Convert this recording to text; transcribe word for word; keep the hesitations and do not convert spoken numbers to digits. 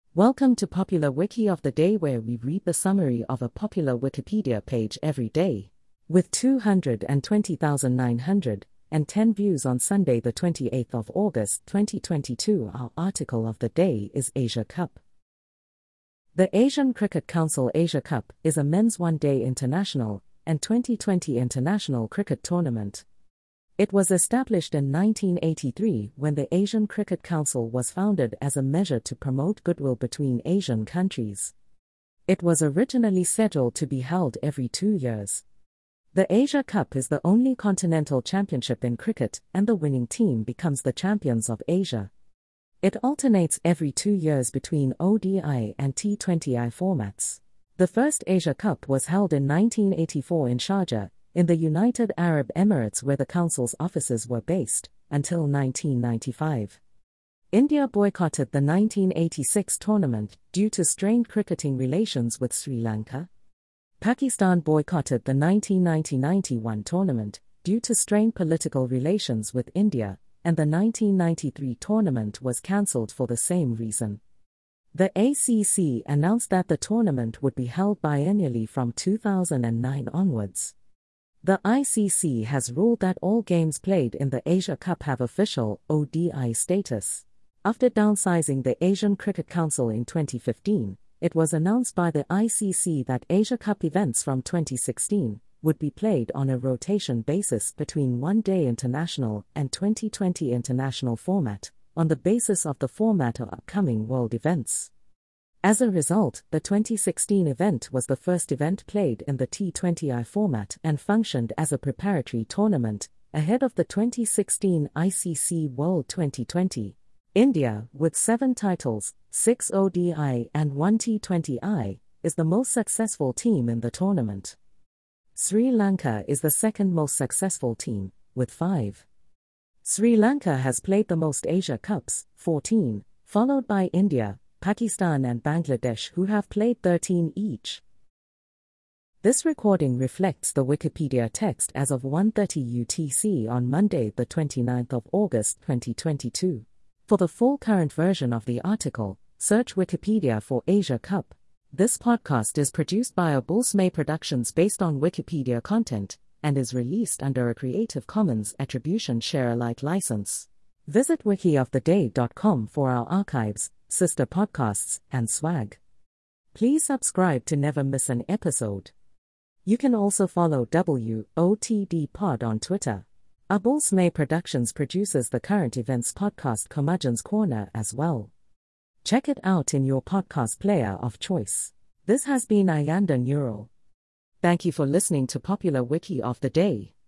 Welcome to Popular Wiki of the Day, where we read the summary of a popular Wikipedia page every day. With two hundred twenty thousand nine hundred ten views on Sunday the twenty-eighth of August twenty twenty-two, our article of the day is Asia Cup. The Asian Cricket Council Asia Cup is a men's one-day international and twenty twenty international cricket tournament. It was established in nineteen eighty-three when the Asian Cricket Council was founded as a measure to promote goodwill between Asian countries. It was originally scheduled to be held every two years. The Asia Cup is the only continental championship in cricket, and the winning team becomes the champions of Asia. It alternates every two years between O D I and T twenty I formats. The first Asia Cup was held in nineteen eighty-four in Sharjah, in the United Arab Emirates, where the council's offices were based, until nineteen ninety-five. India boycotted the nineteen eighty-six tournament due to strained cricketing relations with Sri Lanka. Pakistan boycotted the nineteen ninety ninety-one tournament due to strained political relations with India, and the nineteen ninety-three tournament was cancelled for the same reason. The A C C announced that the tournament would be held biennially from two thousand nine onwards. The I C C has ruled that all games played in the Asia Cup have official O D I status. After downsizing the Asian Cricket Council in twenty fifteen, it was announced by the I C C that Asia Cup events from twenty sixteen would be played on a rotation basis between one-day international and twenty twenty international format, on the basis of the format of upcoming world events. As a result, the twenty sixteen event was the first event played in the T twenty I format and functioned as a preparatory tournament, ahead of the twenty sixteen I C C World twenty twenty. India, with seven titles, six O D I and one T twenty I, is the most successful team in the tournament. Sri Lanka is the second most successful team, with five. Sri Lanka has played the most Asia Cups, fourteen, followed by India, Pakistan and Bangladesh, who have played thirteen each. This recording reflects the Wikipedia text as of one thirty U T C on Monday the twenty-ninth of August twenty twenty-two. For the full current version of the article, search Wikipedia for Asia Cup. This podcast is produced by Abulsmay Productions based on Wikipedia content, and is released under a Creative Commons Attribution Share Alike license. Visit wiki of the day dot com for our archives, sister podcasts, and swag. Please subscribe to never miss an episode. You can also follow W O T D Pod on Twitter. Abulsmay Productions produces the current events podcast Curmudgeon's Corner as well. Check it out in your podcast player of choice. This has been Ayanda Neural. Thank you for listening to Popular Wiki of the Day.